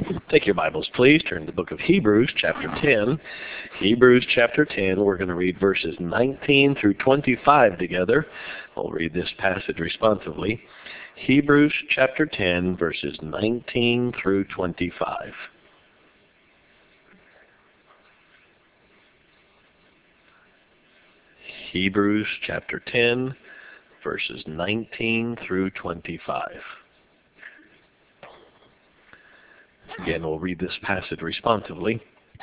Take your Bibles, please. Turn to the book of Hebrews, chapter 10. Hebrews, chapter 10. We're going to read verses 19 through 25 together. I'll read this passage responsively. Hebrews, chapter 10, verses 19 through 25. Hebrews, chapter 10, verses 19 through 25. Again, we'll read this passage responsively.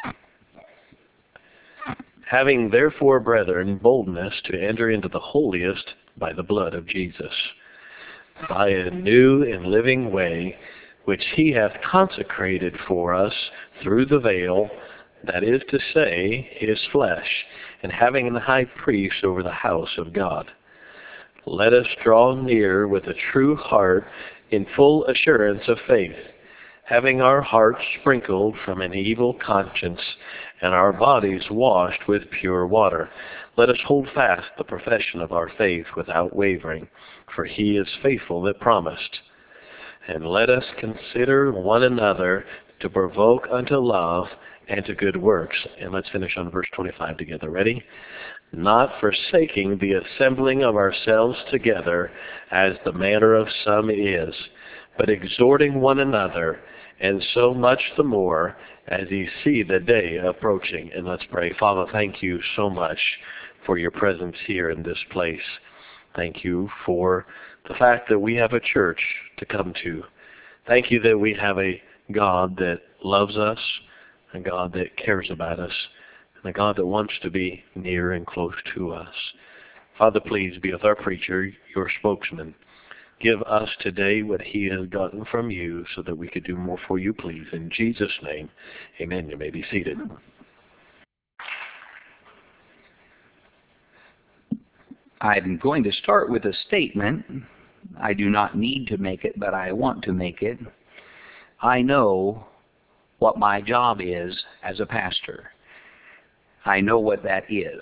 Having therefore, brethren, boldness to enter into the holiest by the blood of Jesus, by a new and living way, which he hath consecrated for us through the veil, that is to say, his flesh, and having an high priest over the house of God. Let us draw near with a true heart in full assurance of faith, having our hearts sprinkled from an evil conscience, and our bodies washed with pure water. Let us hold fast the profession of our faith without wavering, for he is faithful that promised. And let us consider one another to provoke unto love and to good works. And let's finish on verse 25 together. Ready? Not forsaking the assembling of ourselves together, as the manner of some is, but exhorting one another, and so much the more as ye see the day approaching. And let's pray. Father, thank you so much for your presence here in this place. Thank you for the fact that we have a church to come to. Thank you that we have a God that loves us, a God that cares about us, and a God that wants to be near and close to us. Father, please be with our preacher, your spokesman. Give us today what he has gotten from you so that we could do more for you, please. In Jesus' name, amen. You may be seated. I'm going to start with a statement. I do not need to make it, but I want to make it. I know what my job is as a pastor. I know what that is.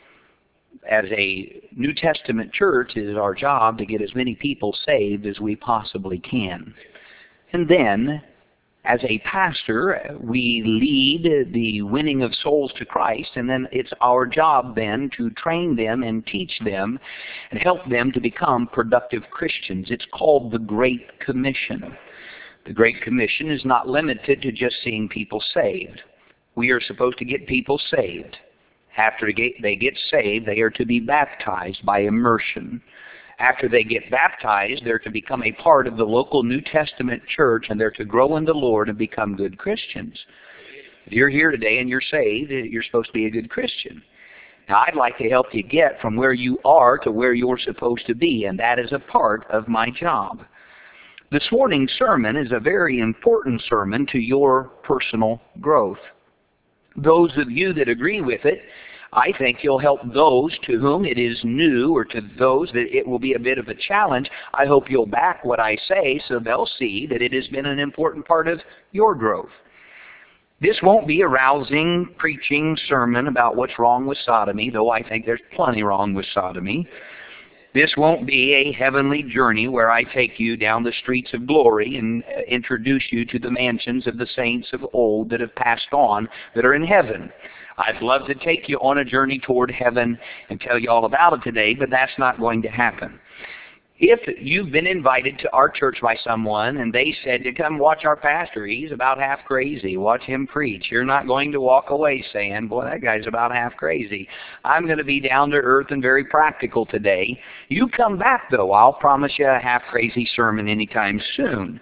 As a New Testament church, it is our job to get as many people saved as we possibly can. And then, as a pastor, we lead the winning of souls to Christ, and then it's our job then to train them and teach them and help them to become productive Christians. It's called the Great Commission. The Great Commission is not limited to just seeing people saved. We are supposed to get people saved. After they get saved, they are to be baptized by immersion. After they get baptized, they're to become a part of the local New Testament church, and they're to grow in the Lord and become good Christians. If you're here today and you're saved, you're supposed to be a good Christian. Now, I'd like to help you get from where you are to where you're supposed to be, and that is a part of my job. This morning's sermon is a very important sermon to your personal growth. Those of you that agree with it, I think you'll help those to whom it is new, or to those that it will be a bit of a challenge. I hope you'll back what I say so they'll see that it has been an important part of your growth. This won't be a rousing, preaching sermon about what's wrong with sodomy, though I think there's plenty wrong with sodomy. This won't be a heavenly journey where I take you down the streets of glory and introduce you to the mansions of the saints of old that have passed on that are in heaven. I'd love to take you on a journey toward heaven and tell you all about it today, but that's not going to happen. If you've been invited to our church by someone and they said to come watch our pastor, he's about half crazy, watch him preach, you're not going to walk away saying, boy, that guy's about half crazy. I'm going to be down to earth and very practical today. You come back, though. I'll promise you a half crazy sermon anytime soon.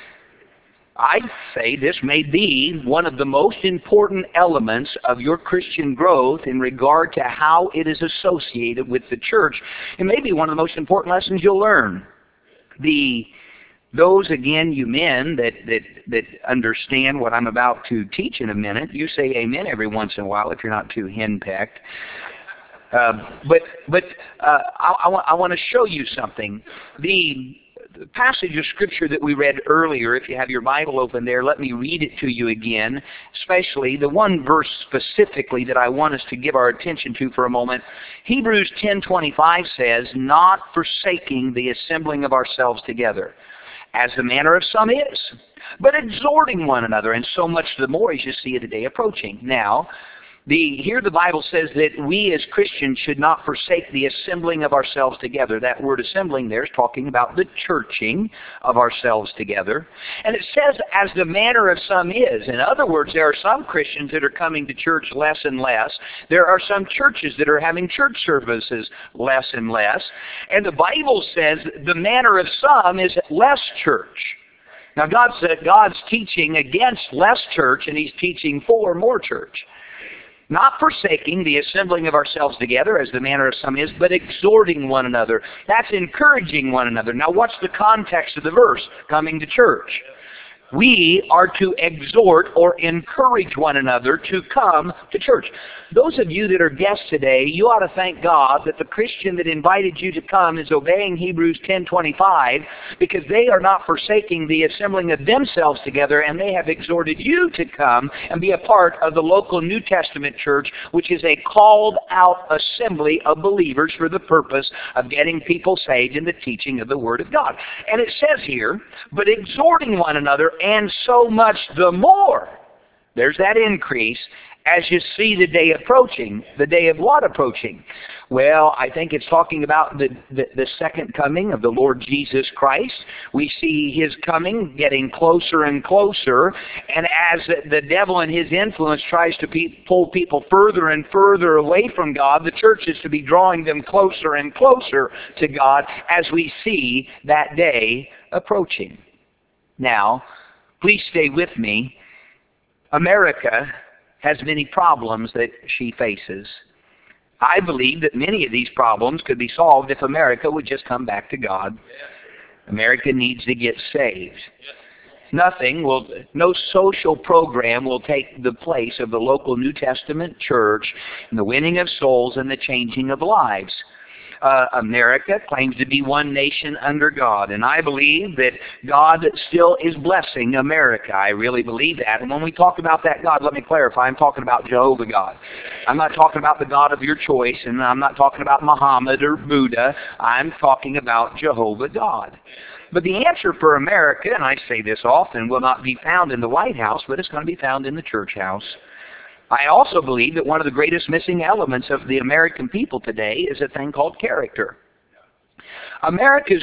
I'd say this may be one of the most important elements of your Christian growth in regard to how it is associated with the church. It may be one of the most important lessons you'll learn. Those, again, you men that understand what I'm about to teach in a minute, you say amen every once in a while if you're not too henpecked. But I want to show you something. The passage of Scripture that we read earlier, if you have your Bible open there, let me read it to you again, especially the one verse specifically that I want us to give our attention to for a moment. Hebrews 10:25 says, not forsaking the assembling of ourselves together. as the manner of some is, but exhorting one another, and so much the more as you see the day approaching. Now, here the Bible says that we as Christians should not forsake the assembling of ourselves together. That word assembling there is talking about the churching of ourselves together. And it says, as the manner of some is. In other words, there are some Christians that are coming to church less and less. There are some churches that are having church services less and less. And the Bible says the manner of some is less church. Now God's teaching against less church, and He's teaching for more church. Not forsaking the assembling of ourselves together, as the manner of some is, but exhorting one another. That's encouraging one another. Now what's the context of the verse? Coming to church. We are to exhort or encourage one another to come to church. Those of you that are guests today, you ought to thank God that the Christian that invited you to come is obeying Hebrews 10:25, because they are not forsaking the assembling of themselves together, and they have exhorted you to come and be a part of the local New Testament church, which is a called out assembly of believers for the purpose of getting people saved in the teaching of the Word of God. And it says here, but exhorting one another, and so much the more. There's that increase as you see the day approaching. The day of what approaching? Well, I think it's talking about the second coming of the Lord Jesus Christ. We see His coming getting closer and closer, and as the devil and his influence tries to pull people further and further away from God, the church is to be drawing them closer and closer to God as we see that day approaching. Now, please stay with me. America has many problems that she faces. I believe that many of these problems could be solved if America would just come back to God. America needs to get saved. No social program will take the place of the local New Testament church and the winning of souls and the changing of lives. America claims to be one nation under God, and I believe that God still is blessing America. I really believe that. And when we talk about that God, let me clarify, I'm talking about Jehovah God. I'm not talking about the God of your choice, and I'm not talking about Muhammad or Buddha. I'm talking about Jehovah God. But the answer for America, and I say this often, will not be found in the White House, but it's going to be found in the church house. I also believe that one of the greatest missing elements of the American people today is a thing called character. America's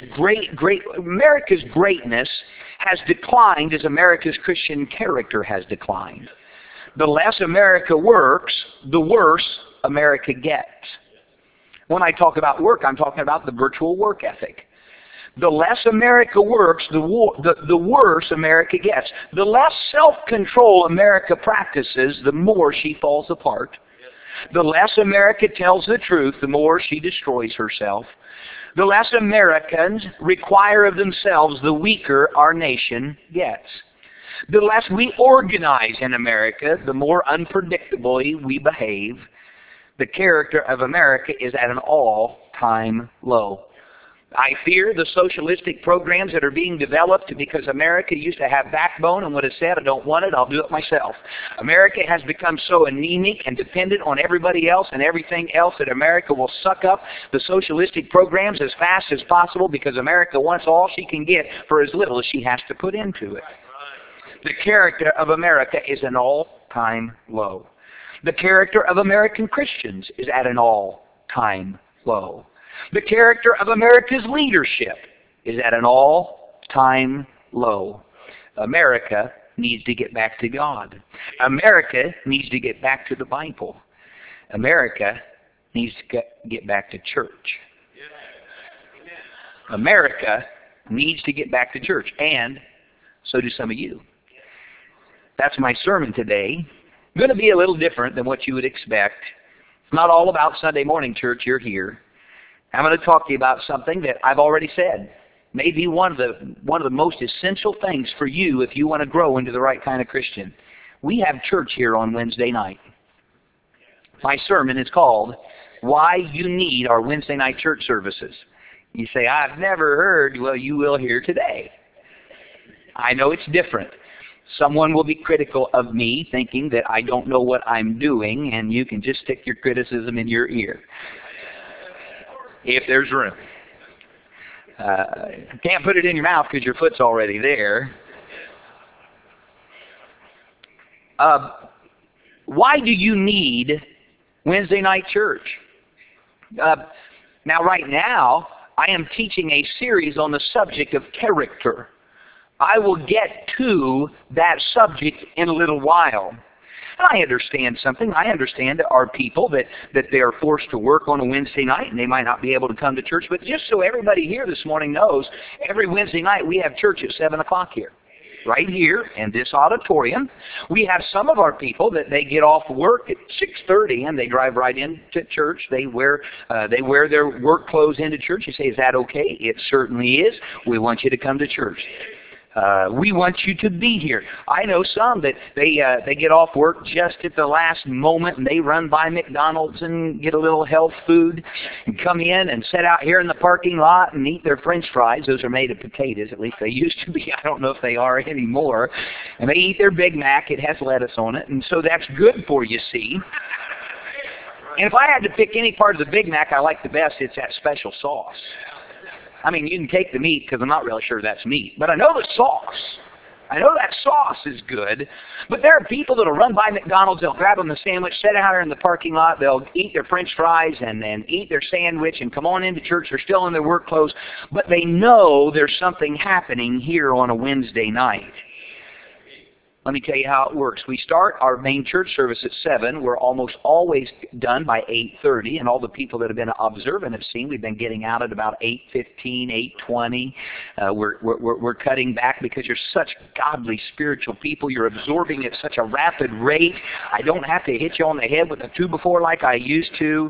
greatness has declined as America's Christian character has declined. The less America works, the worse America gets. When I talk about work, I'm talking about the virtual work ethic. The less America works, the worse America gets. The less self-control America practices, the more she falls apart. The less America tells the truth, the more she destroys herself. The less Americans require of themselves, the weaker our nation gets. The less we organize in America, the more unpredictably we behave. The character of America is at an all-time low. I fear the socialistic programs that are being developed because America used to have backbone and would have said, I don't want it, I'll do it myself. America has become so anemic and dependent on everybody else and everything else that America will suck up the socialistic programs as fast as possible because America wants all she can get for as little as she has to put into it. The character of America is an all-time low. The character of American Christians is at an all-time low. The character of America's leadership is at an all-time low. America needs to get back to God. America needs to get back to the Bible. America needs to get back to church. America needs to get back to church, and so do some of you. That's my sermon today. It's going to be a little different than what you would expect. It's not all about Sunday morning church. You're here. I'm going to talk to you about something that I've already said. Maybe one of the most essential things for you if you want to grow into the right kind of Christian. We have church here on Wednesday night. My sermon is called, Why You Need Our Wednesday Night Church Services. You say, I've never heard. Well, you will hear today. I know it's different. Someone will be critical of me, thinking that I don't know what I'm doing, and you can just stick your criticism in your ear. If there's room. Can't put it in your mouth because your foot's already there. Why do you need Wednesday night church? Now, right now, I am teaching a series on the subject of character. I will get to that subject in a little while. And I understand something. I understand there are people that they are forced to work on a Wednesday night and they might not be able to come to church. But just so everybody here this morning knows, every Wednesday night we have church at 7 o'clock here. Right here in this auditorium. We have some of our people that they get off work at 6:30 and they drive right into church. They wear their work clothes into church. You say, is that okay? It certainly is. We want you to come to church. We want you to be here. I know some that they get off work just at the last moment and they run by McDonald's and get a little health food and come in and sit out here in the parking lot and eat their French fries. Those are made of potatoes, at least they used to be. I don't know if they are anymore. And they eat their Big Mac. It has lettuce on it, and so that's good for you, see. And if I had to pick any part of the Big Mac I like the best, it's that special sauce. I mean, you can take the meat because I'm not really sure that's meat. But I know the sauce. I know that sauce is good. But there are people that will run by McDonald's, they'll grab them a sandwich, sit out here in the parking lot, they'll eat their French fries and then eat their sandwich and come on into church. They're still in their work clothes. But they know there's something happening here on a Wednesday night. Let me tell you how it works. We start our main church service at 7. We're almost always done by 8:30, and all the people that have been observant have seen we've been getting out at about 8:15, 8:20. We're cutting back because you're such godly, spiritual people. You're absorbing at such a rapid rate. I don't have to hit you on the head with a 2-by-4 like I used to.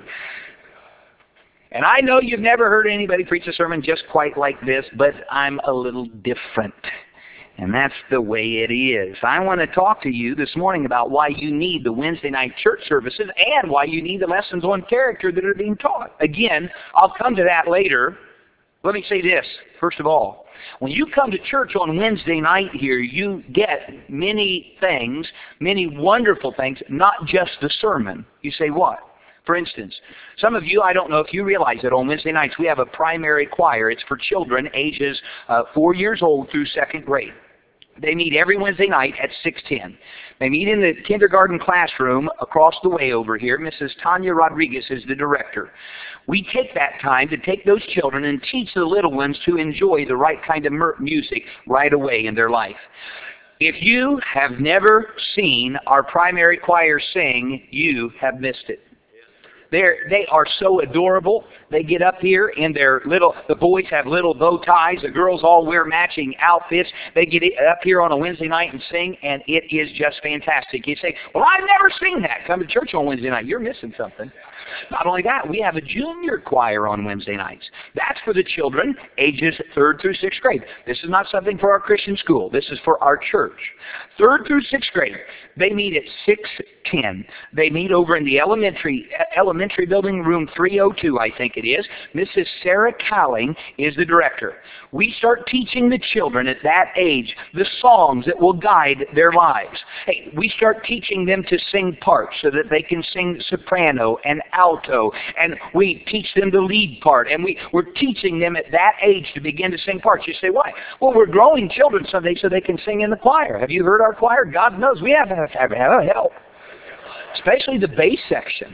And I know you've never heard anybody preach a sermon just quite like this, but I'm a little different. And that's the way it is. I want to talk to you this morning about why you need the Wednesday night church services and why you need the lessons on character that are being taught. Again, I'll come to that later. Let me say this, first of all. When you come to church on Wednesday night here, you get many things, many wonderful things, not just the sermon. You say, what? For instance, some of you, I don't know if you realize that on Wednesday nights we have a primary choir. It's for children ages 4 years old through 2nd grade. They meet every Wednesday night at 6:10. They meet in the kindergarten classroom across the way over here. Mrs. Tanya Rodriguez is the director. We take that time to take those children and teach the little ones to enjoy the right kind of music right away in their life. If you have never seen our primary choir sing, you have missed it. They are so adorable. They get up here in their the boys have little bow ties. The girls all wear matching outfits. They get up here on a Wednesday night and sing, and it is just fantastic. You say, well, I've never seen that. Come to church on Wednesday night. You're missing something. Not only that, we have a junior choir on Wednesday nights. That's for the children ages 3rd through 6th grade. This is not something for our Christian school. This is for our church. 3rd through 6th grade, they meet at 6:10. They meet over in the elementary building, room 302, I think it is. Mrs. Sarah Cowling is the director. We start teaching the children at that age the songs that will guide their lives. Hey, we start teaching them to sing parts so that they can sing soprano and alto, and we teach them the lead part, and we're teaching them at that age to begin to sing parts. You say, why? Well, we're growing children someday so they can sing in the choir. Have you heard our choir? God knows we have to have help, especially the bass section.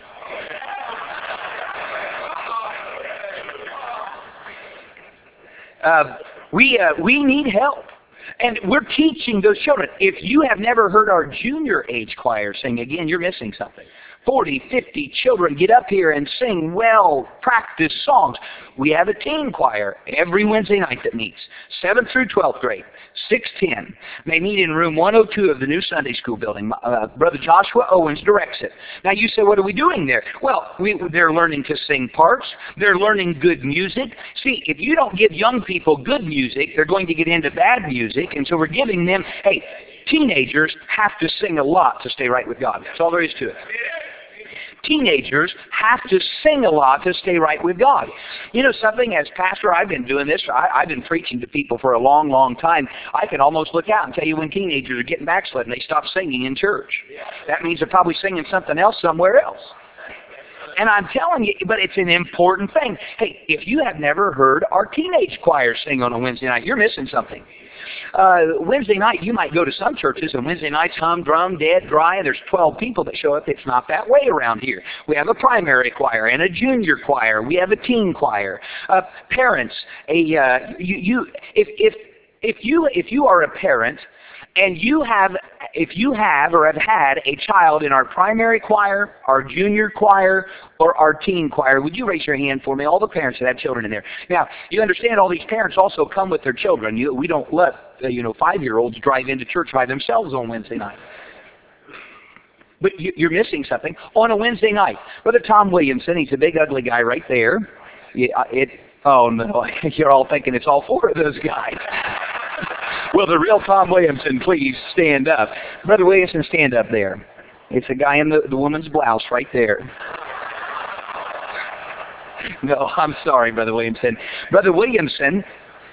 We need help. And we're teaching those children. If you have never heard our junior age choir sing, again, you're missing something. 40, 50 children get up here and sing well-practiced songs. We have a teen choir every Wednesday night that meets, 7th through 12th grade, 6:10. They meet in room 102 of the new Sunday school building. Brother Joshua Owens directs it. Now you say, what are we doing there? Well, they're learning to sing parts. They're learning good music. See, if you don't give young people good music, they're going to get into bad music, and so we're giving them, hey, teenagers have to sing a lot to stay right with God. That's all there is to it. Teenagers have to sing a lot to stay right with God. You know something, as pastor, I've been doing this. I've been preaching to people for a long, long time. I can almost look out and tell you when teenagers are getting backslid and they stop singing in church. That means they're probably singing something else somewhere else. And I'm telling you, but it's an important thing. Hey, if you have never heard our teenage choir sing on a Wednesday night, you're missing something. Wednesday night, you might go to some churches, and Wednesday night's humdrum, dead, dry, and there's 12 people that show up. It's not that way around here. We have a primary choir and a junior choir. We have a teen choir. Parents, if you are a parent, and if you have or have had a child in our primary choir, our junior choir, or our teen choir, would you raise your hand for me? All the parents that have children in there. Now, you understand all these parents also come with their children. We don't let 5-year-olds drive into church by themselves on Wednesday night. But you're missing something. On a Wednesday night, Brother Tom Williamson, he's a big ugly guy right there. Oh no, you're all thinking it's all 4 of those guys. Will the real Tom Williamson please stand up? Brother Williamson, stand up there. It's a guy in the woman's blouse right there. No, I'm sorry, Brother Williamson. Brother Williamson,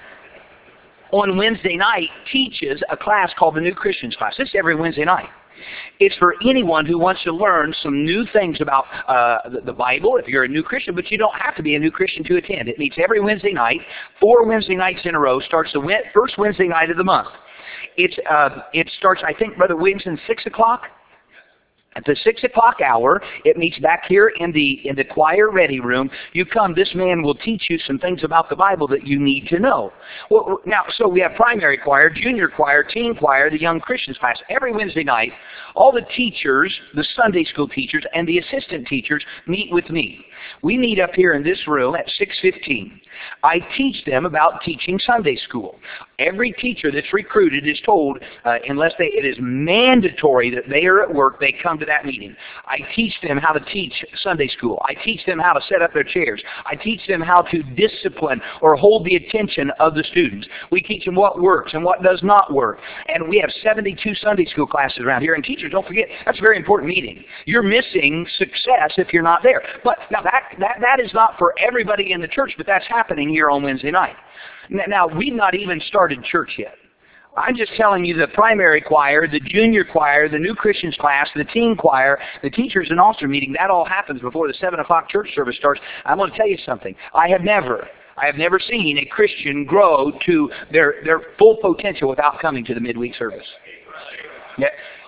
on Wednesday night, teaches a class called the New Christians class. This is every Wednesday night. It's for anyone who wants to learn some new things about the Bible, if you're a new Christian, but you don't have to be a new Christian to attend. It meets every Wednesday night, 4 Wednesday nights in a row, starts the first Wednesday night of the month. It starts, I think, Brother Williamson, 6 o'clock. At the 6 o'clock hour, it meets back here in the choir ready room. You come, this man will teach you some things about the Bible that you need to know. Well, now, so we have primary choir, junior choir, teen choir, the young Christians class. Every Wednesday night, all the teachers, the Sunday school teachers, and the assistant teachers meet with me. We meet up here in this room at 6:15. I teach them about teaching Sunday school. Every teacher that's recruited is told, unless it is mandatory that they are at work, they come to that meeting. I teach them how to teach Sunday school. I teach them how to set up their chairs. I teach them how to discipline or hold the attention of the students. We teach them what works and what does not work. And we have 72 Sunday school classes around here. And teachers, don't forget, that's a very important meeting. You're missing success if you're not there. But now that is not for everybody in the church, but that's happening here on Wednesday night. Now, we've not even started church yet. I'm just telling you the primary choir, the junior choir, the new Christians class, the teen choir, the teachers and officer meeting, that all happens before the 7 o'clock church service starts. I'm going to tell you something. I have never seen a Christian grow to their full potential without coming to the midweek service. Yeah.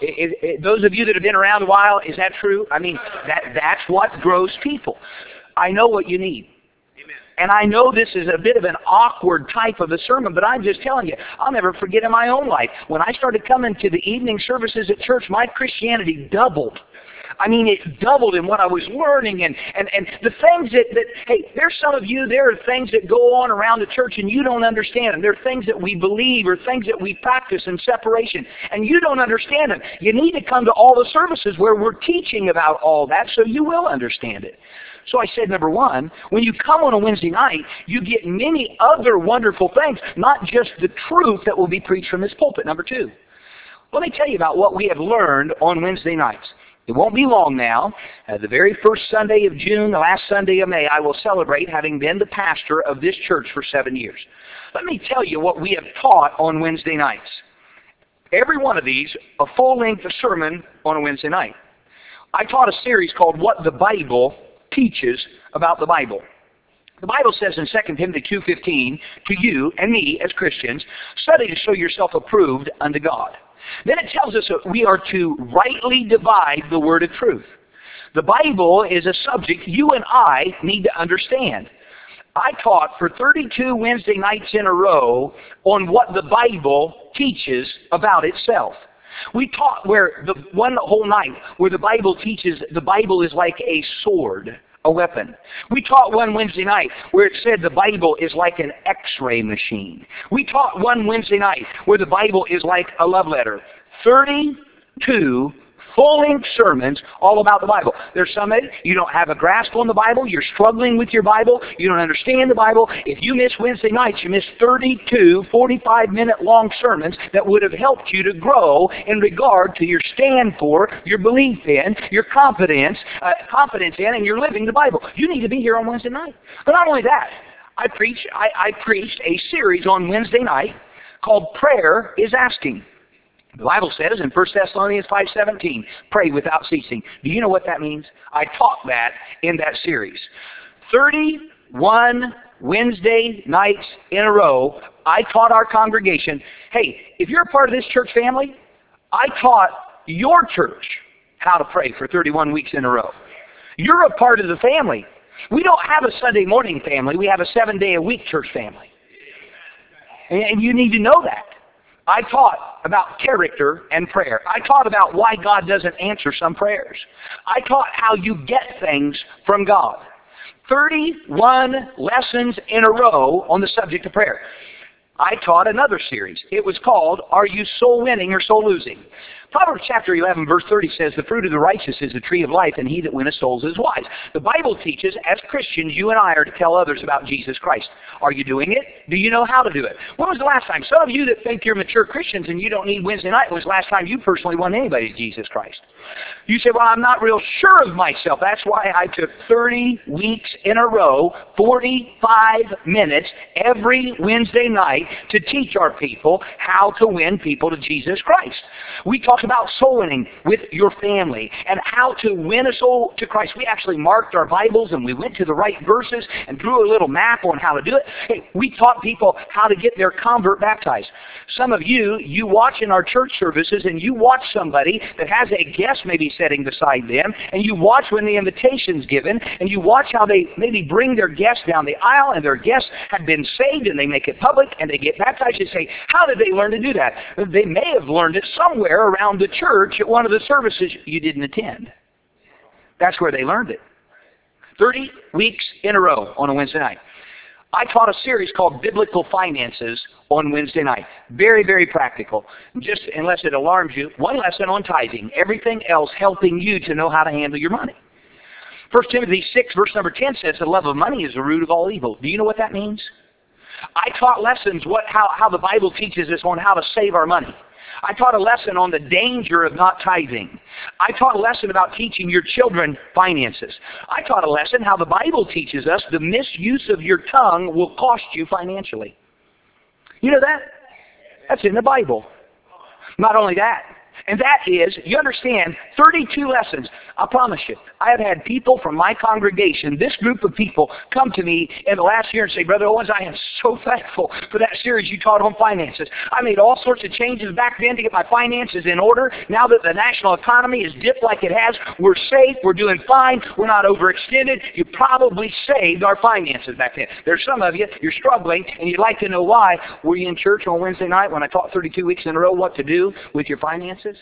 Those of you that have been around a while, is that true? I mean, that's what grows people. I know what you need. And I know this is a bit of an awkward type of a sermon, but I'm just telling you, I'll never forget in my own life. When I started coming to the evening services at church, my Christianity doubled. I mean, it doubled in what I was learning and the things that, hey, there's some of you, there are things that go on around the church and you don't understand them. There are things that we believe or things that we practice in separation, and you don't understand them. You need to come to all the services where we're teaching about all that so you will understand it. So I said, number one, when you come on a Wednesday night, you get many other wonderful things, not just the truth that will be preached from this pulpit. Number two, let me tell you about what we have learned on Wednesday nights. It won't be long now. The very first Sunday of June, the last Sunday of May, I will celebrate having been the pastor of this church for 7 years. Let me tell you what we have taught on Wednesday nights. Every one of these, a full-length sermon on a Wednesday night. I taught a series called What the Bible Teaches About the Bible. The Bible says in 2 Timothy 2:15, to you and me as Christians, study to show yourself approved unto God. Then it tells us that we are to rightly divide the word of truth. The Bible is a subject you and I need to understand. I taught for 32 Wednesday nights in a row on what the Bible teaches about itself. We taught one whole night where the Bible teaches the Bible is like a sword, a weapon. We taught one Wednesday night where it said the Bible is like an X-ray machine. We taught one Wednesday night where the Bible is like a love letter. 32 full-length sermons all about the Bible. There's some of it, you don't have a grasp on the Bible, you're struggling with your Bible, you don't understand the Bible. If you miss Wednesday nights, you miss 32 45-minute long sermons that would have helped you to grow in regard to your stand for, your belief in, your confidence in, and you're living the Bible. You need to be here on Wednesday night. But not only that, I preached a series on Wednesday night called Prayer is Asking. The Bible says in 1 Thessalonians 5:17, pray without ceasing. Do you know what that means? I taught that in that series. 31 Wednesday nights in a row, I taught our congregation, hey, if you're a part of this church family, I taught your church how to pray for 31 weeks in a row. You're a part of the family. We don't have a Sunday morning family. We have a 7-day-a-week church family. And you need to know that. I taught about character and prayer. I taught about why God doesn't answer some prayers. I taught how you get things from God. 31 lessons in a row on the subject of prayer. I taught another series. It was called, Are You Soul Winning or Soul Losing? Proverbs chapter 11, verse 30 says, the fruit of the righteous is the tree of life, and he that winneth souls is wise. The Bible teaches, as Christians, you and I are to tell others about Jesus Christ. Are you doing it? Do you know how to do it? When was the last time? Some of you that think you're mature Christians and you don't need Wednesday night, when was the last time you personally won anybody to Jesus Christ? You say, well, I'm not real sure of myself. That's why I took 30 weeks in a row, 45 minutes every Wednesday night to teach our people how to win people to Jesus Christ. We talked about soul winning with your family and how to win a soul to Christ. We actually marked our Bibles and we went to the right verses and drew a little map on how to do it. Hey, we taught people how to get their convert baptized. Some of you watch in our church services and you watch somebody that has a guest maybe sitting beside them, and you watch when the invitation's given, and you watch how they maybe bring their guests down the aisle, and their guests have been saved, and they make it public, and they get baptized. You say, how did they learn to do that? They may have learned it somewhere around the church at one of the services you didn't attend. That's where they learned it. 30 weeks in a row on a Wednesday night. I taught a series called Biblical Finances on Wednesday night. Very, very practical. Just unless it alarms you, one lesson on tithing. Everything else helping you to know how to handle your money. 1 Timothy 6, verse number 10 says, the love of money is the root of all evil. Do you know what that means? I taught lessons how the Bible teaches us on how to save our money. I taught a lesson on the danger of not tithing. I taught a lesson about teaching your children finances. I taught a lesson how the Bible teaches us the misuse of your tongue will cost you financially. You know that? That's in the Bible. Not only that, and that is, you understand, 32 lessons. I promise you, I have had people from my congregation, this group of people, come to me in the last year and say, Brother Owens, I am so thankful for that series you taught on finances. I made all sorts of changes back then to get my finances in order. Now that the national economy has dipped like it has, we're safe, we're doing fine, we're not overextended. You probably saved our finances back then. There's some of you, you're struggling, and you'd like to know why. Were you in church on Wednesday night when I taught 32 weeks in a row what to do with your finances?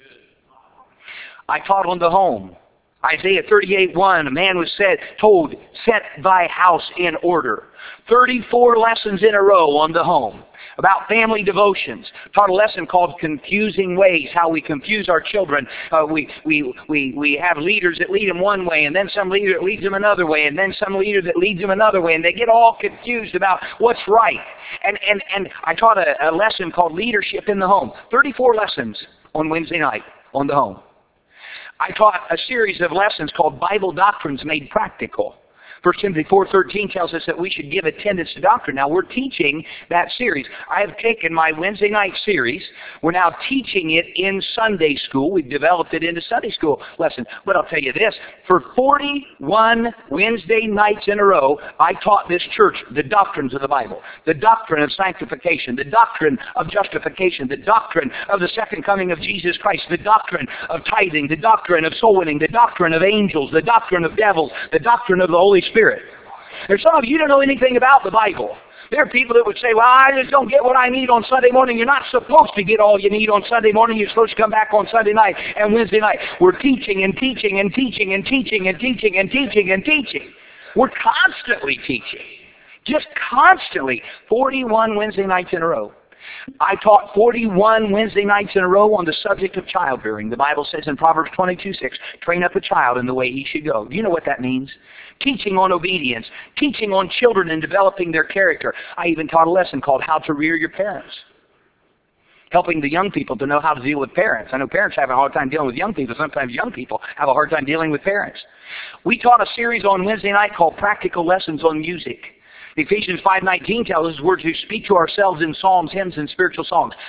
I taught on the home. Isaiah 38:1, a man was told, set thy house in order. 34 lessons in a row on the home. About family devotions. Taught a lesson called Confusing Ways, how we confuse our children. We have leaders that lead them one way, and then some leader that leads them another way, and then some leader that leads them another way, and they get all confused about what's right. And I taught a lesson called Leadership in the Home. 34 lessons on Wednesday night on the home. I taught a series of lessons called Bible Doctrines Made Practical. 1 Timothy 4:13 tells us that we should give attendance to doctrine. Now, we're teaching that series. I have taken my Wednesday night series. We're now teaching it in Sunday school. We've developed it into Sunday school lesson. But I'll tell you this, for 41 Wednesday nights in a row, I taught this church the doctrines of the Bible. The doctrine of sanctification, the doctrine of justification, the doctrine of the second coming of Jesus Christ, the doctrine of tithing, the doctrine of soul winning, the doctrine of angels, the doctrine of devils, the doctrine of the Holy Spirit. There's some of you don't know anything about the Bible. There are people that would say, well, I just don't get what I need on Sunday morning. You're not supposed to get all you need on Sunday morning. You're supposed to come back on Sunday night and Wednesday night. We're teaching and teaching and teaching and teaching and teaching and teaching and teaching. We're constantly teaching. Just constantly. 41 Wednesday nights in a row. I taught 41 Wednesday nights in a row on the subject of childbearing. The Bible says in Proverbs 22:6, train up a child in the way he should go. Do you know what that means? Teaching on obedience, teaching on children and developing their character. I even taught a lesson called How to Rear Your Parents. Helping the young people to know how to deal with parents. I know parents have a hard time dealing with young people. Sometimes young people have a hard time dealing with parents. We taught a series on Wednesday night called Practical Lessons on Music. Ephesians 5:19 tells us we're to speak to ourselves in psalms, hymns, and spiritual songs.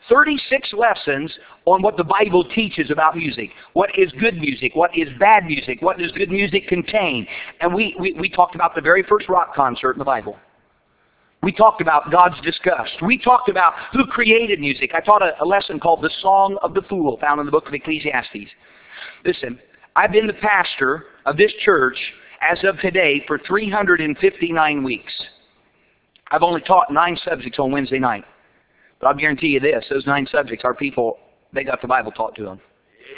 36 lessons on what the Bible teaches about music. What is good music? What is bad music? What does good music contain? And we talked about the very first rock concert in the Bible. We talked about God's disgust. We talked about who created music. I taught a lesson called The Song of the Fool, found in the book of Ecclesiastes. Listen, I've been the pastor of this church as of today for 359 weeks. I've only taught 9 subjects on Wednesday night. But I'll guarantee you this, those 9 subjects, our people, they got the Bible taught to them.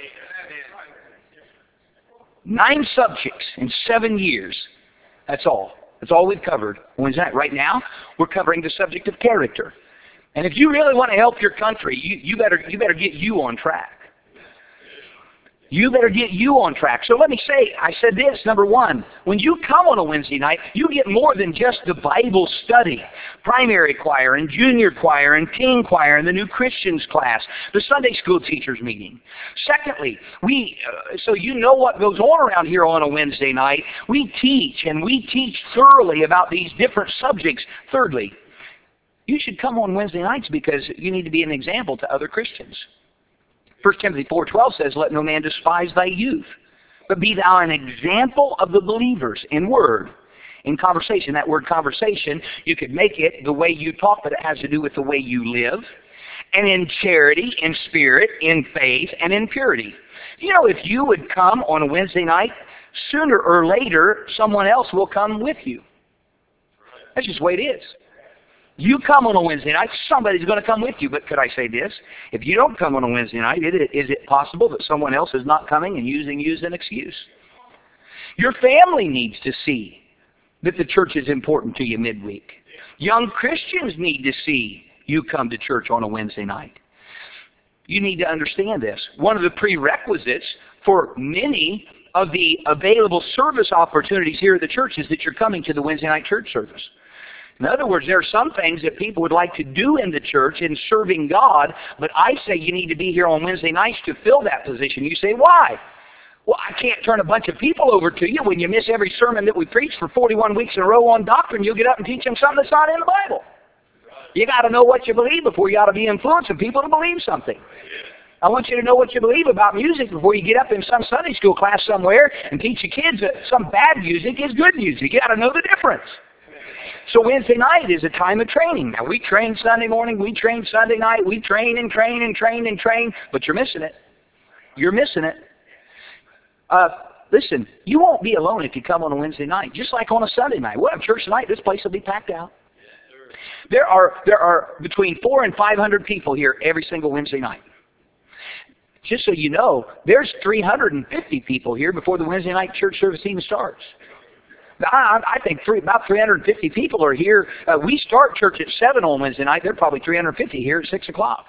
9 subjects in 7 years. That's all. That's all we've covered. Wednesday night. Right now, we're covering the subject of character. And if you really want to help your country, you better get you on track. You better get you on track. So let me say, I said this, number 1, when you come on a Wednesday night, you get more than just the Bible study. Primary choir and junior choir and teen choir and the new Christians class, the Sunday school teachers meeting. Secondly, so you know what goes on around here on a Wednesday night. We teach, and we teach thoroughly about these different subjects. Thirdly, you should come on Wednesday nights because you need to be an example to other Christians. 1 Timothy 4:12 says, let no man despise thy youth, but be thou an example of the believers in word, in conversation. That word conversation, you could make it the way you talk, but it has to do with the way you live, and in charity, in spirit, in faith, and in purity. You know, if you would come on a Wednesday night, sooner or later, someone else will come with you. That's just the way it is. You come on a Wednesday night, somebody's going to come with you. But could I say this? If you don't come on a Wednesday night, is it possible that someone else is not coming and using you as an excuse? Your family needs to see that the church is important to you midweek. Young Christians need to see you come to church on a Wednesday night. You need to understand this. One of the prerequisites for many of the available service opportunities here at the church is that you're coming to the Wednesday night church service. In other words, there are some things that people would like to do in the church in serving God, but I say you need to be here on Wednesday nights to fill that position. You say, why? Well, I can't turn a bunch of people over to you when you miss every sermon that we preach for 41 weeks in a row on doctrine. You'll get up and teach them something that's not in the Bible. You got to know what you believe before you ought to be influencing people to believe something. I want you to know what you believe about music before you get up in some Sunday school class somewhere and teach your kids that some bad music is good music. You got to know the difference. So Wednesday night is a time of training. Now, we train Sunday morning, we train Sunday night, we train and train and train and train, but you're missing it. You're missing it. Listen, you won't be alone if you come on a Wednesday night, just like on a Sunday night. We'll have church tonight, this place will be packed out. There are between 400 and 500 people here every single Wednesday night. Just so you know, there's 350 people here before the Wednesday night church service even starts. I think about 350 people are here. We start church at 7 on Wednesday night. There are probably 350 here at 6 o'clock.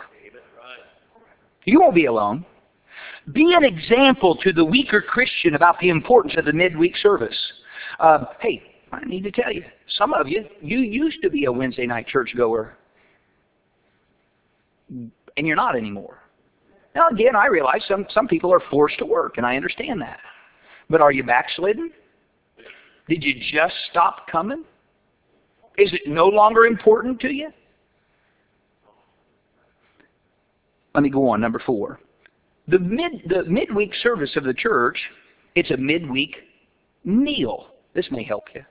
You won't be alone. Be an example to the weaker Christian about the importance of the midweek service. Hey, I need to tell you, some of you used to be a Wednesday night churchgoer, and you're not anymore. Now, again, I realize some people are forced to work, and I understand that. But are you backslidden? Did you just stop coming? Is it no longer important to you? Let me go on, number 4. The midweek service of the church, it's a midweek meal. This may help you.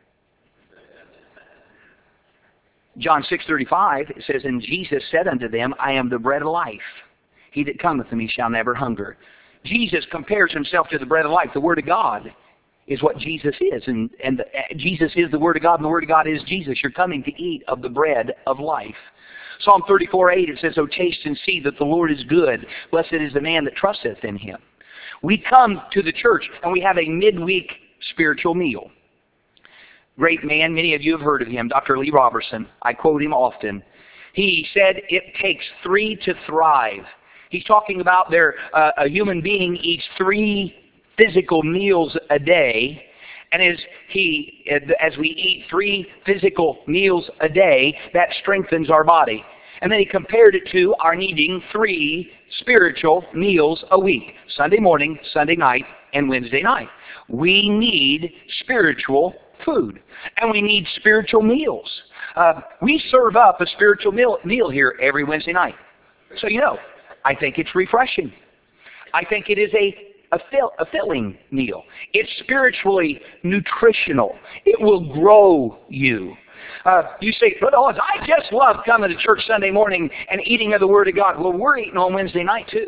John 6:35, it says, and Jesus said unto them, I am the bread of life. He that cometh to me shall never hunger. Jesus compares himself to the bread of life. The Word of God is what Jesus is. And Jesus is the Word of God, and the Word of God is Jesus. You're coming to eat of the bread of life. Psalm 34:8, it says, O taste and see that the Lord is good. Blessed is the man that trusteth in him. We come to the church, and we have a midweek spiritual meal. Great man, many of you have heard of him, Dr. Lee Robertson. I quote him often. He said, it takes 3 to thrive. He's talking about a human being eats 3 physical meals a day, and as we eat 3 physical meals a day, that strengthens our body. And then he compared it to our needing 3 spiritual meals a week: Sunday morning, Sunday night, and Wednesday night. We need spiritual food, and we need spiritual meals. We serve up a spiritual meal here every Wednesday night. So I think it's refreshing. I think it is a filling meal. It's spiritually nutritional. It will grow you. You say, but I just love coming to church Sunday morning and eating of the Word of God. Well, we're eating on Wednesday night too.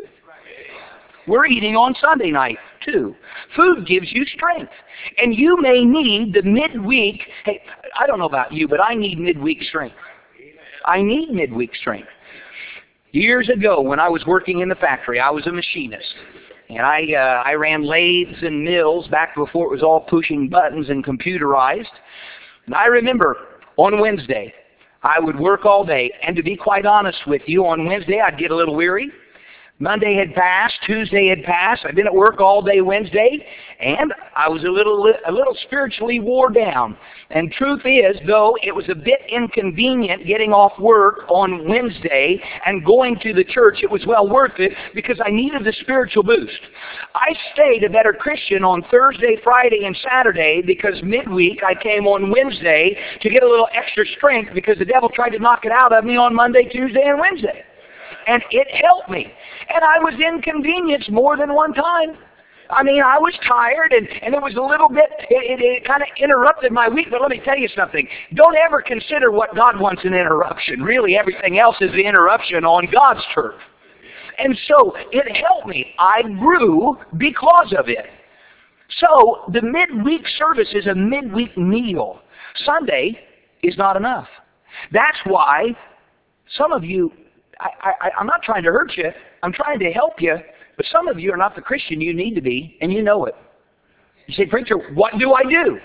We're eating on Sunday night too. Food gives you strength. And you may need the midweek. Hey, I don't know about you, but I need midweek strength. I need midweek strength. Years ago, when I was working in the factory, I was a machinist. And I ran lathes and mills back before it was all pushing buttons and computerized. And I remember on Wednesday, I would work all day. And to be quite honest with you, on Wednesday, I'd get a little weary. Monday had passed, Tuesday had passed. I'd been at work all day Wednesday, and I was a little spiritually wore down. And truth is, though it was a bit inconvenient getting off work on Wednesday and going to the church, it was well worth it because I needed the spiritual boost. I stayed a better Christian on Thursday, Friday, and Saturday because midweek I came on Wednesday to get a little extra strength because the devil tried to knock it out of me on Monday, Tuesday, and Wednesday. And it helped me. And I was inconvenienced more than one time. I mean, I was tired, and it was a little bit, it kind of interrupted my week. But let me tell you something. Don't ever consider what God wants an interruption. Really, everything else is the interruption on God's turf. And so it helped me. I grew because of it. So the midweek service is a midweek meal. Sunday is not enough. That's why some of you, I'm not trying to hurt you. I'm trying to help you. But some of you are not the Christian you need to be, and you know it. You say, preacher, what do I do?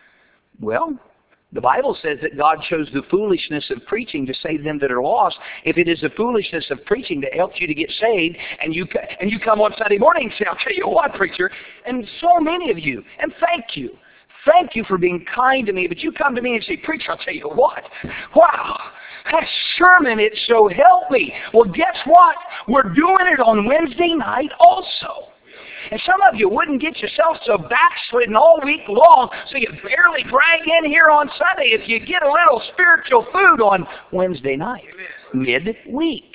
Well, the Bible says that God chose the foolishness of preaching to save them that are lost. If it is the foolishness of preaching that helps you to get saved, and you come on Sunday morning and say, I'll tell you what, preacher, and so many of you, and thank you. Thank you for being kind to me, but you come to me and say, preacher, I'll tell you what, wow, that sermon, it so helped me. Well, guess what? We're doing it on Wednesday night also. And some of you wouldn't get yourself so backslidden all week long, so you barely drag in here on Sunday if you get a little spiritual food on Wednesday night, midweek.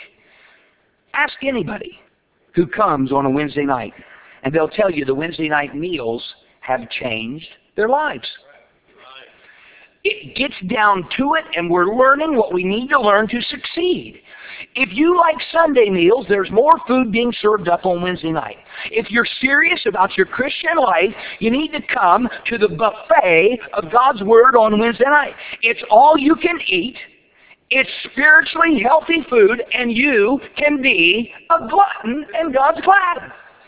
Ask anybody who comes on a Wednesday night, and they'll tell you the Wednesday night meals have changed their lives. It gets down to it, and we're learning what we need to learn to succeed. If you like Sunday meals, there's more food being served up on Wednesday night. If you're serious about your Christian life, you need to come to the buffet of God's Word on Wednesday night. It's all you can eat. It's spiritually healthy food, and you can be a glutton in God's glad.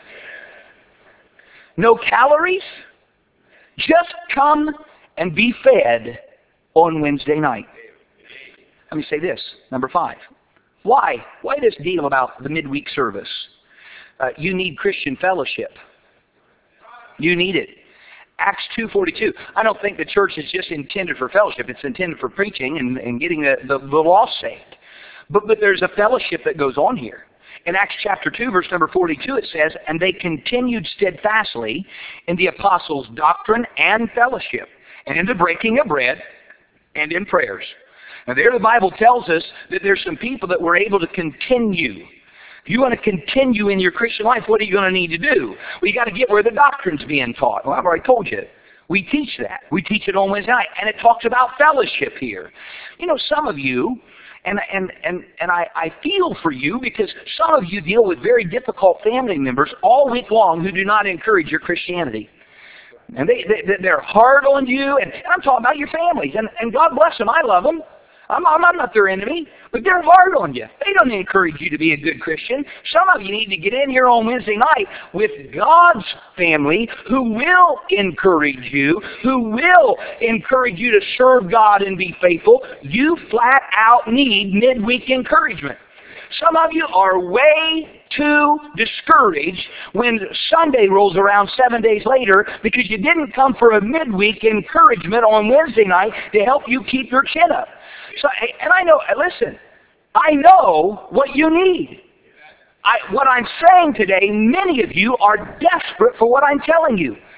No calories. Just come and be fed on Wednesday night. Let me say this, number 5. Why? Why this deal about the midweek service? You need Christian fellowship. You need it. Acts 2:42. I don't think the church is just intended for fellowship. It's intended for preaching and getting the lost saved. But there's a fellowship that goes on here. In Acts chapter 2, verse number 42, it says, and they continued steadfastly in the apostles' doctrine and fellowship, and in the breaking of bread, and in prayers. Now there the Bible tells us that there's some people that were able to continue. If you want to continue in your Christian life, what are you going to need to do? Well, you got to get where the doctrine's being taught. Well, I've already told you. We teach that. We teach it on Wednesday night, and it talks about fellowship here. You know, some of you, and I feel for you because some of you deal with very difficult family members all week long who do not encourage your Christianity. And they're hard on you, and I'm talking about your families, and God bless them, I love them. I'm not their enemy, but they're hard on you. They don't encourage you to be a good Christian. Some of you need to get in here on Wednesday night with God's family who will encourage you, who will encourage you to serve God and be faithful. You flat out need midweek encouragement. Some of you are way too discouraged when Sunday rolls around 7 days later because you didn't come for a midweek encouragement on Wednesday night to help you keep your chin up. So, and I know, listen, I know what you need. What I'm saying today, many of you are desperate for what I'm telling you.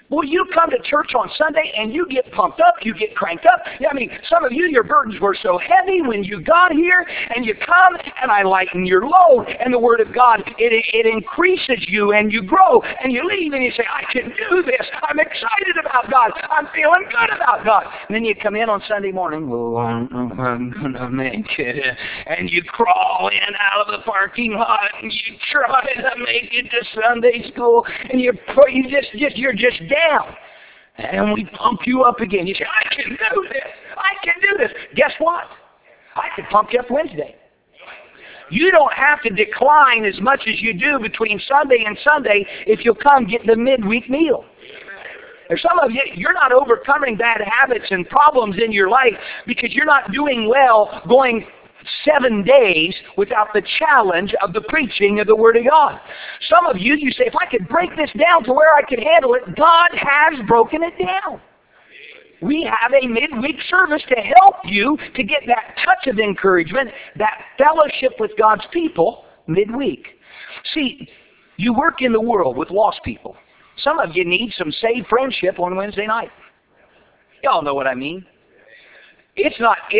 Well, you come to church on Sunday and you get pumped up, you get cranked up. I mean, some of you, your burdens were so heavy when you got here, and you come and I lighten your load, and the Word of God, it increases you, and you grow, and you leave and you say, I can do this. I'm excited about God. I'm feeling good about God. And then you come in on Sunday morning, oh, I'm going to make it. And you crawl in out of the parking lot, and you try to make it to Sunday school, and you're just down. And we pump you up again. You say, I can do this. I can do this. Guess what? I can pump you up Wednesday. You don't have to decline as much as you do between Sunday and Sunday if you'll come get the midweek meal. There's some of you, you're not overcoming bad habits and problems in your life because you're not doing well going 7 days without the challenge of the preaching of the Word of God. Some of you, you say, if I could break this down to where I could handle it, God has broken it down. We have a midweek service to help you to get that touch of encouragement, that fellowship with God's people midweek. See, you work in the world with lost people. Some of you need some saved friendship on Wednesday night. Y'all know what I mean. It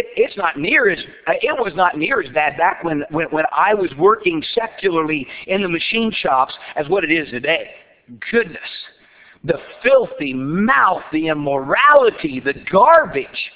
was not near as bad back when I was working secularly in the machine shops as what it is today. Goodness. The filthy mouth, the immorality, the garbage.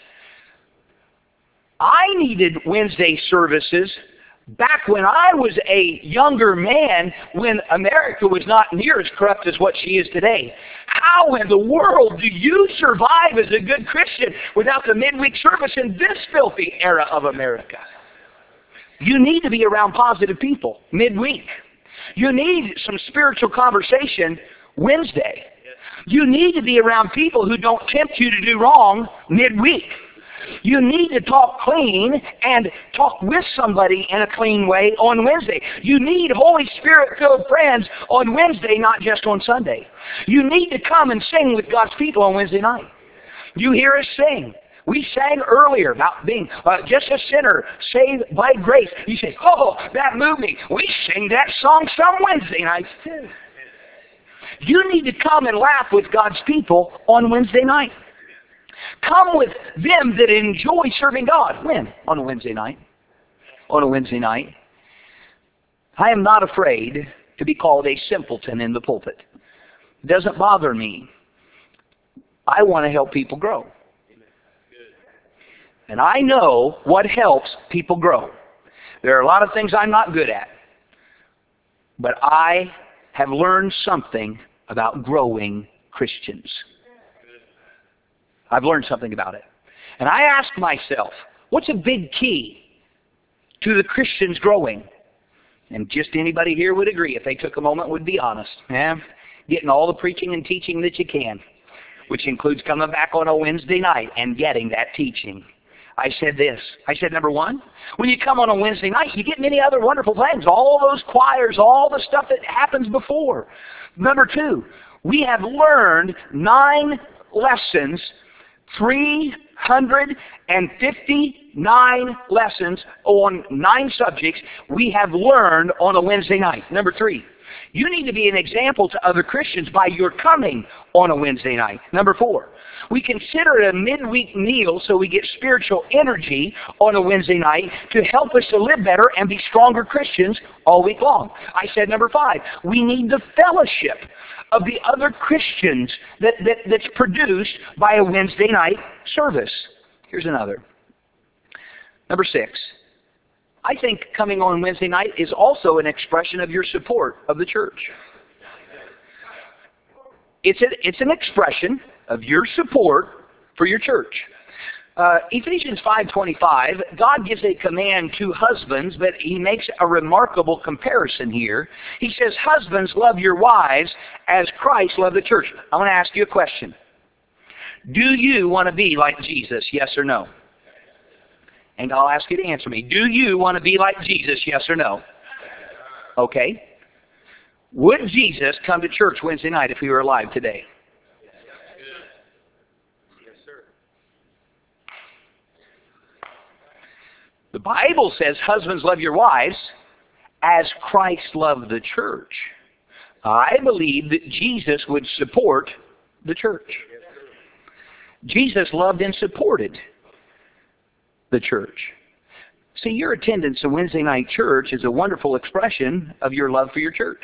I needed Wednesday services back when I was a younger man, when America was not near as corrupt as what she is today. How in the world do you survive as a good Christian without the midweek service in this filthy era of America? You need to be around positive people midweek. You need some spiritual conversation Wednesday. You need to be around people who don't tempt you to do wrong midweek. You need to talk clean and talk with somebody in a clean way on Wednesday. You need Holy Spirit-filled friends on Wednesday, not just on Sunday. You need to come and sing with God's people on Wednesday night. You hear us sing. We sang earlier about being just a sinner saved by grace. You say, oh, that moved me. We sing that song some Wednesday nights too. You need to come and laugh with God's people on Wednesday night. Come with them that enjoy serving God. When? On a Wednesday night. On a Wednesday night. I am not afraid to be called a simpleton in the pulpit. It doesn't bother me. I want to help people grow. And I know what helps people grow. There are a lot of things I'm not good at. But I have learned something about growing Christians. I've learned something about it. And I ask myself, what's a big key to the Christians growing? And just anybody here would agree, if they took a moment, would be honest. Yeah? Getting all the preaching and teaching that you can, which includes coming back on a Wednesday night and getting that teaching. I said this. I said, number one, when you come on a Wednesday night, you get many other wonderful things. All those choirs, all the stuff that happens before. Number two, we have learned 9 lessons, 359 lessons on 9 subjects we have learned on a Wednesday night. Number 3, you need to be an example to other Christians by your coming on a Wednesday night. Number 4, we consider it a midweek meal so we get spiritual energy on a Wednesday night to help us to live better and be stronger Christians all week long. I said number 5, we need the fellowship of the other Christians that's produced by a Wednesday night service. Here's another. Number 6, I think coming on Wednesday night is also an expression of your support of the church. It's an expression of your support for your church. Ephesians 5:25, God gives a command to husbands, but he makes a remarkable comparison here. He says, husbands, love your wives as Christ loved the church. I want to ask you a question. Do you want to be like Jesus, yes or no? And I'll ask you to answer me. Do you want to be like Jesus, yes or no? Okay. Would Jesus come to church Wednesday night if he were alive today? The Bible says, husbands, love your wives as Christ loved the church. I believe that Jesus would support the church. Jesus loved and supported the church. See, your attendance at Wednesday night church is a wonderful expression of your love for your church.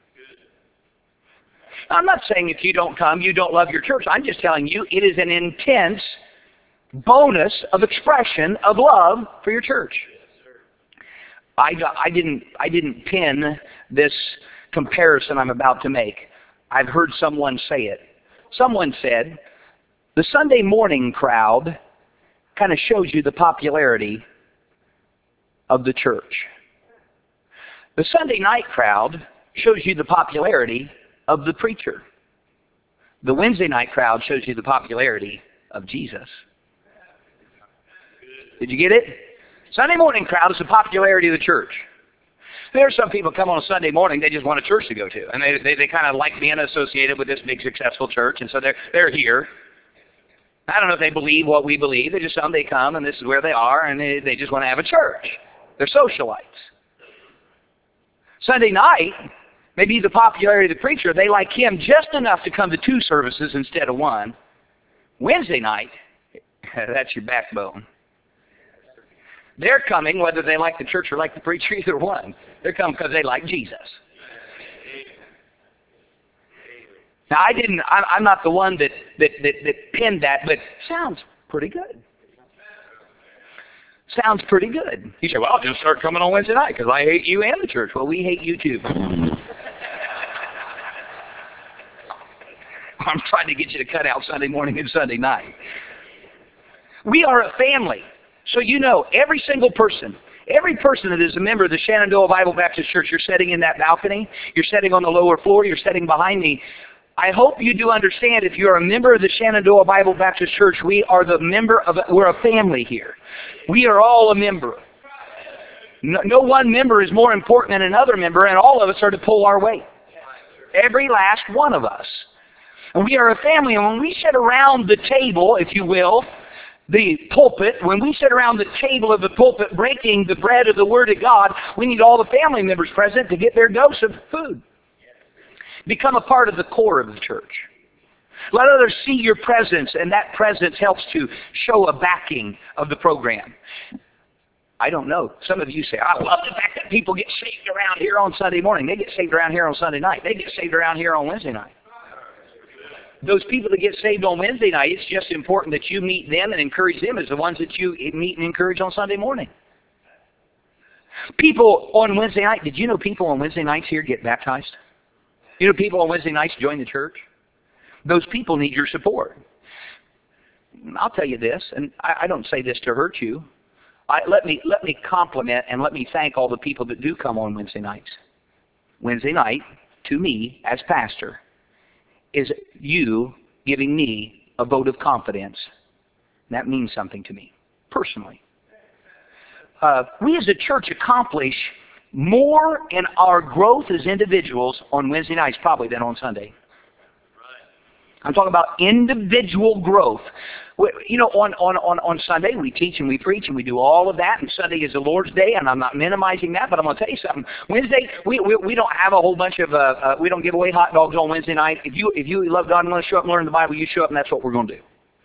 I'm not saying if you don't come, you don't love your church. I'm just telling you it is an intense bonus of expression of love for your church. I didn't pin this comparison I'm about to make. I've heard someone say it. Someone said, the Sunday morning crowd kind of shows you the popularity of the church. The Sunday night crowd shows you the popularity of the preacher. The Wednesday night crowd shows you the popularity of Jesus. Did you get it? Sunday morning crowd is the popularity of the church. There are some people come on a Sunday morning, they just want a church to go to. And they kind of like being associated with this big successful church, and so they're here. I don't know if they believe what we believe. They just they come, and this is where they are, and they just want to have a church. They're socialites. Sunday night, maybe the popularity of the preacher, they like him just enough to come to 2 services instead of 1. Wednesday night, that's your backbone. They're coming whether they like the church or like the preacher, either one. They're coming because they like Jesus. Now, I'm not the one that pinned that, but sounds pretty good. Sounds pretty good. You say, well, I'll just start coming on Wednesday night because I hate you and the church. Well, we hate you too. I'm trying to get you to cut out Sunday morning and Sunday night. We are a family. So you know, every single person, every person that is a member of the Shenandoah Bible Baptist Church, you're sitting in that balcony, you're sitting on the lower floor, you're sitting behind me. I hope you do understand if you're a member of the Shenandoah Bible Baptist Church, we're a family here. We are all a member. No one member is more important than another member, and all of us are to pull our weight. Every last one of us. And we are a family, and when we sit around the table, if you will, the pulpit, when we sit around the table of the pulpit breaking the bread of the Word of God, we need all the family members present to get their dose of food. Become a part of the core of the church. Let others see your presence, and that presence helps to show a backing of the program. I don't know. Some of you say, I love the fact that people get saved around here on Sunday morning. They get saved around here on Sunday night. They get saved around here on Wednesday night. Those people that get saved on Wednesday night, it's just important that you meet them and encourage them as the ones that you meet and encourage on Sunday morning. People on Wednesday night, did you know people on Wednesday nights here get baptized? You know people on Wednesday nights join the church? Those people need your support. I'll tell you this, and I don't say this to hurt you. Let me compliment and let me thank all the people that do come on Wednesday nights. Wednesday night, to me, as pastor, is you giving me a vote of confidence. That means something to me, personally. We as a church accomplish more in our growth as individuals on Wednesday nights probably than on Sunday. I'm talking about individual growth. You know, on Sunday we teach and we preach and we do all of that, and Sunday is the Lord's Day, and I'm not minimizing that, but I'm going to tell you something. Wednesday, we don't have a whole bunch of, we don't give away hot dogs on Wednesday night. If you love God and want to show up and learn the Bible, you show up, and that's what we're going to do.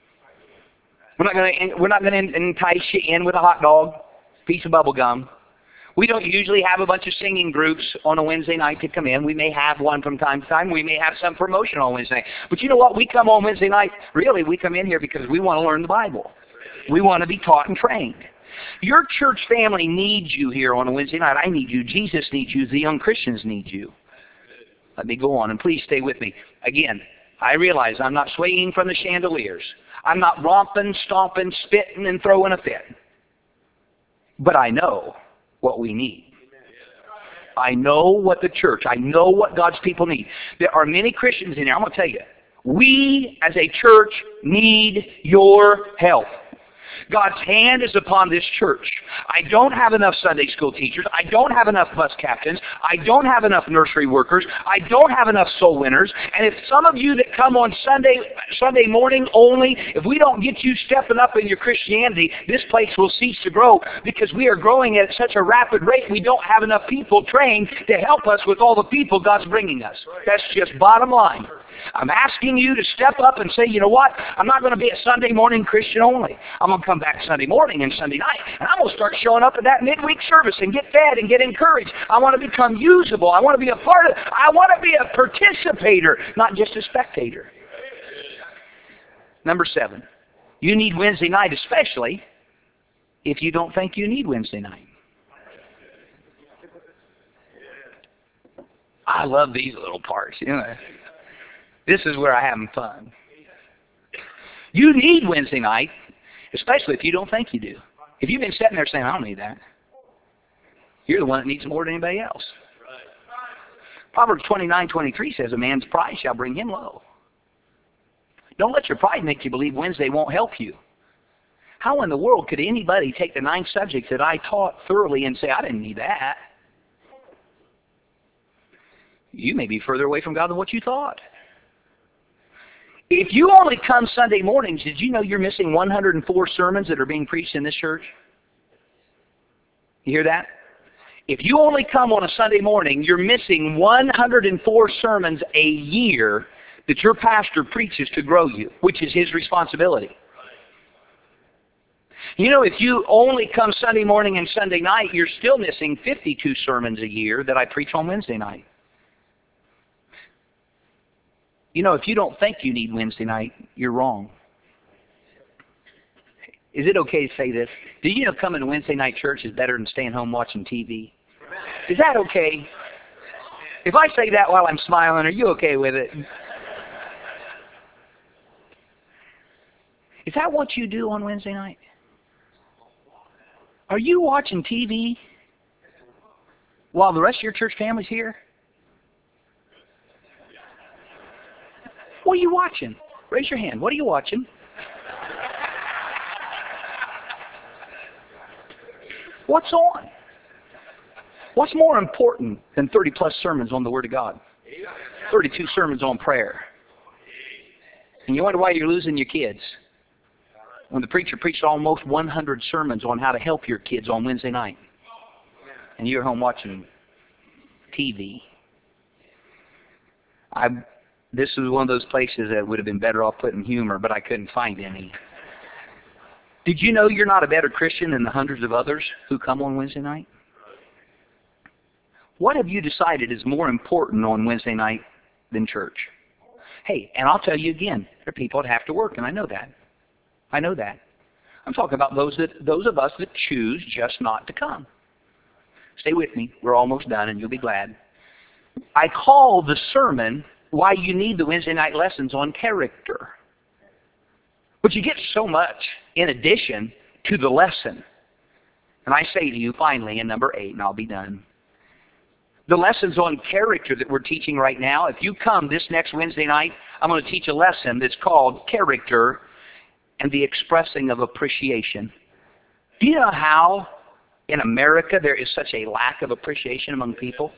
We're not going to entice you in with a hot dog, piece of bubble gum. We don't usually have a bunch of singing groups on a Wednesday night to come in. We may have one from time to time. We may have some promotion on Wednesday night. But you know what? We come on Wednesday night, really, we come in here because we want to learn the Bible. We want to be taught and trained. Your church family needs you here on a Wednesday night. I need you. Jesus needs you. The young Christians need you. Let me go on, and please stay with me. Again, I realize I'm not swaying from the chandeliers. I'm not romping, stomping, spitting, and throwing a fit. But I know what we need. I know what the church, I know what God's people need. There are many Christians in here. I'm going to tell you, we as a church need your help. God's hand is upon this church. I don't have enough Sunday school teachers. I don't have enough bus captains. I don't have enough nursery workers. I don't have enough soul winners. And if some of you that come on Sunday morning only, if we don't get you stepping up in your Christianity, this place will cease to grow because we are growing at such a rapid rate. We don't have enough people trained to help us with all the people God's bringing us. That's just bottom line. I'm asking you to step up and say, you know what? I'm not going to be a Sunday morning Christian only. I'm going to come back Sunday morning and Sunday night. And I'm going to start showing up at that midweek service and get fed and get encouraged. I want to become usable. I want to be a part of it. I want to be a participator, not just a spectator. Number 7, you need Wednesday night, especially if you don't think you need Wednesday night. I love these little parts, you know. This is where I'm having fun. You need Wednesday night, especially if you don't think you do. If you've been sitting there saying, I don't need that, you're the one that needs more than anybody else. Proverbs 29:23 says, a man's pride shall bring him low. Don't let your pride make you believe Wednesday won't help you. How in the world could anybody take the 9 subjects that I taught thoroughly and say, I didn't need that? You may be further away from God than what you thought. If you only come Sunday mornings, did you know you're missing 104 sermons that are being preached in this church? You hear that? If you only come on a Sunday morning, you're missing 104 sermons a year that your pastor preaches to grow you, which is his responsibility. You know, if you only come Sunday morning and Sunday night, you're still missing 52 sermons a year that I preach on Wednesday night. You know, if you don't think you need Wednesday night, you're wrong. Is it okay to say this? Do you know coming to Wednesday night church is better than staying home watching TV? Is that okay? If I say that while I'm smiling, are you okay with it? Is that what you do on Wednesday night? Are you watching TV while the rest of your church family's here? What are you watching? Raise your hand. What are you watching? What's on? What's more important than 30-plus sermons on the Word of God? 32 sermons on prayer. And you wonder why you're losing your kids. When the preacher preached almost 100 sermons on how to help your kids on Wednesday night. And you're home watching TV. This is one of those places that would have been better off putting humor, but I couldn't find any. Did you know you're not a better Christian than the hundreds of others who come on Wednesday night? What have you decided is more important on Wednesday night than church? Hey, and I'll tell you again, there are people that have to work, and I know that. I know that. I'm talking about those of us that choose just not to come. Stay with me. We're almost done, and you'll be glad. I call the sermon why you need the Wednesday night lessons on character. But you get so much in addition to the lesson. And I say to you finally in number 8, and I'll be done. The lessons on character that we're teaching right now, if you come this next Wednesday night, I'm going to teach a lesson that's called Character and the Expressing of Appreciation. Do you know how in America there is such a lack of appreciation among people?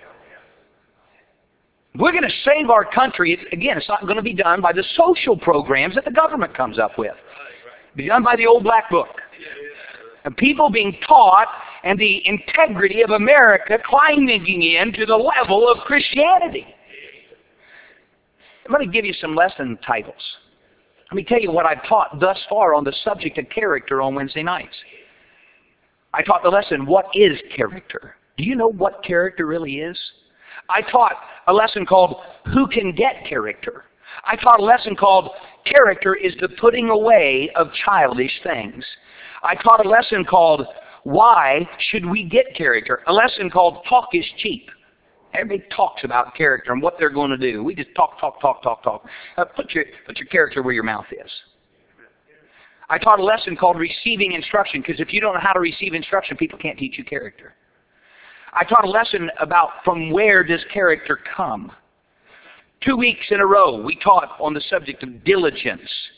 We're going to save our country. Again, it's not going to be done by the social programs that the government comes up with. It'll be done by the old black book. And people being taught and the integrity of America climbing into the level of Christianity. I'm going to give you some lesson titles. Let me tell you what I've taught thus far on the subject of character on Wednesday nights. I taught the lesson, what is character? Do you know what character really is? I taught a lesson called, who can get character? I taught a lesson called, character is the putting away of childish things. I taught a lesson called, why should we get character? A lesson called, talk is cheap. Everybody talks about character and what they're going to do. We just talk. Put your character where your mouth is. I taught a lesson called receiving instruction, because if you don't know how to receive instruction, people can't teach you character. I taught a lesson about from where does character come. 2 weeks in a row, we taught on the subject of diligence.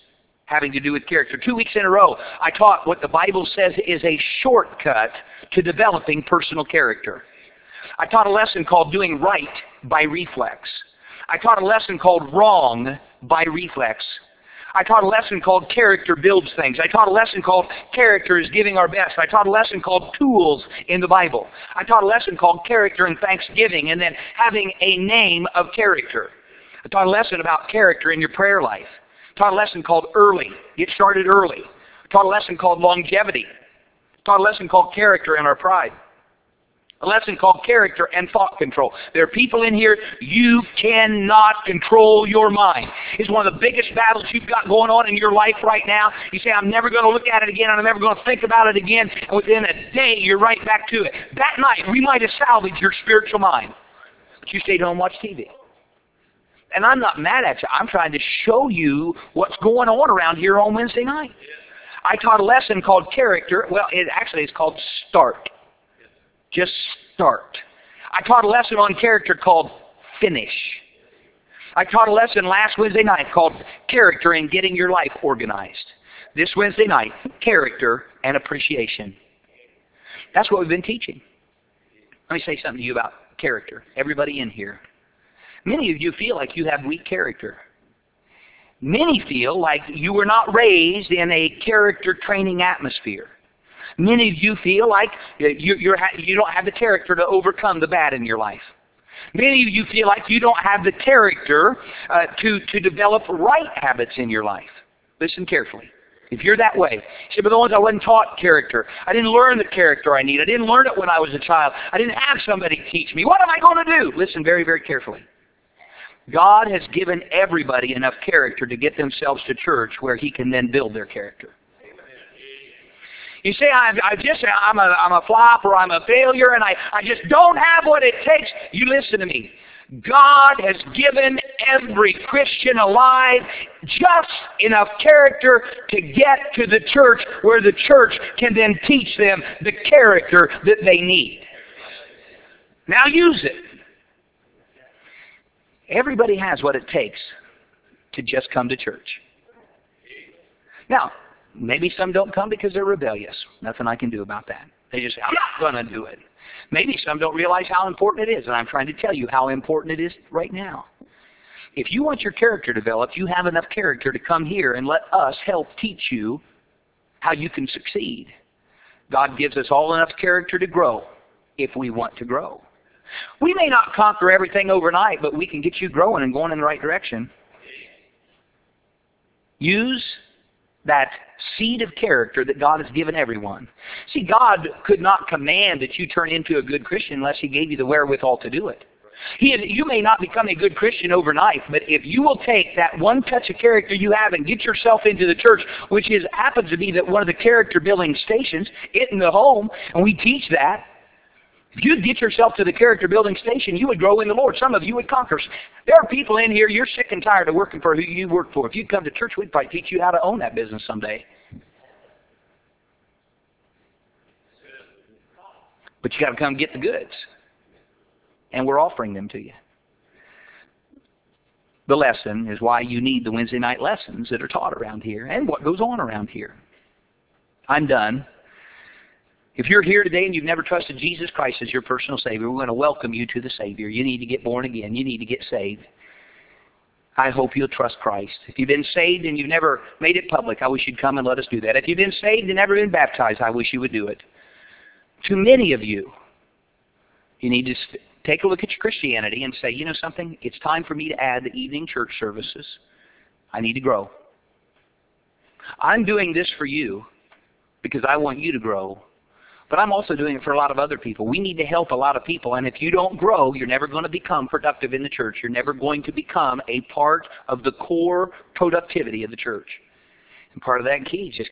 having to do with character. 2 weeks in a row, I taught what the Bible says is a shortcut to developing personal character. I taught a lesson called Doing Right by Reflex. I taught a lesson called Wrong by Reflex. I taught a lesson called Character Builds Things. I taught a lesson called Character is Giving Our Best. I taught a lesson called Tools in the Bible. I taught a lesson called Character and Thanksgiving, and then having a name of character. I taught a lesson about character in your prayer life. I taught a lesson called Early. Get started early. I taught a lesson called Longevity. I taught a lesson called Character and Our Pride. A lesson called Character and Thought Control. There are people in here, you cannot control your mind. It's one of the biggest battles you've got going on in your life right now. You say, I'm never going to look at it again, I'm never going to think about it again, and within a day, you're right back to it. That night, we might have salvaged your spiritual mind. But you stayed home and watched TV. And I'm not mad at you. I'm trying to show you what's going on around here on Wednesday night. I taught a lesson called Character. Well, it's called Start. Just start. I taught a lesson on character called Finish. I taught a lesson last Wednesday night called Character and Getting Your Life Organized. This Wednesday night, Character and Appreciation. That's what we've been teaching. Let me say something to you about character. Everybody in here. Many of you feel like you have weak character. Many feel like you were not raised in a character training atmosphere. Many of you feel like you don't have the character to overcome the bad in your life. Many of you feel like you don't have the character to develop right habits in your life. Listen carefully. If you're that way, you say, but the ones I wasn't taught character. I didn't learn the character I need. I didn't learn it when I was a child. I didn't have somebody teach me. What am I going to do? Listen very, very carefully. God has given everybody enough character to get themselves to church where He can then build their character. You say, I'm a flop or I'm a failure and I just don't have what it takes. You listen to me. God has given every Christian alive just enough character to get to the church where the church can then teach them the character that they need. Now use it. Everybody has what it takes to just come to church. Now, maybe some don't come because they're rebellious. Nothing I can do about that. They just say, I'm not going to do it. Maybe some don't realize how important it is, and I'm trying to tell you how important it is right now. If you want your character developed, you have enough character to come here and let us help teach you how you can succeed. God gives us all enough character to grow if we want to grow. We may not conquer everything overnight, but we can get you growing and going in the right direction. Use that seed of character that God has given everyone. See, God could not command that you turn into a good Christian unless He gave you the wherewithal to do it. You may not become a good Christian overnight, but if you will take that one touch of character you have and get yourself into the church, which happens to be one of the character building stations, it in the home, and we teach that. If you'd get yourself to the character building station, you would grow in the Lord. Some of you would conquer. There are people in here, you're sick and tired of working for who you work for. If you'd come to church, we'd probably teach you how to own that business someday. But you got to come get the goods. And we're offering them to you. The lesson is why you need the Wednesday night lessons that are taught around here and what goes on around here. I'm done. If you're here today and you've never trusted Jesus Christ as your personal Savior, we're going to welcome you to the Savior. You need to get born again. You need to get saved. I hope you'll trust Christ. If you've been saved and you've never made it public, I wish you'd come and let us do that. If you've been saved and never been baptized, I wish you would do it. To many of you, you need to take a look at your Christianity and say, you know something? It's time for me to add the evening church services. I need to grow. I'm doing this for you because I want you to grow. But I'm also doing it for a lot of other people. We need to help a lot of people. And if you don't grow, you're never going to become productive in the church. You're never going to become a part of the core productivity of the church. And part of that key is just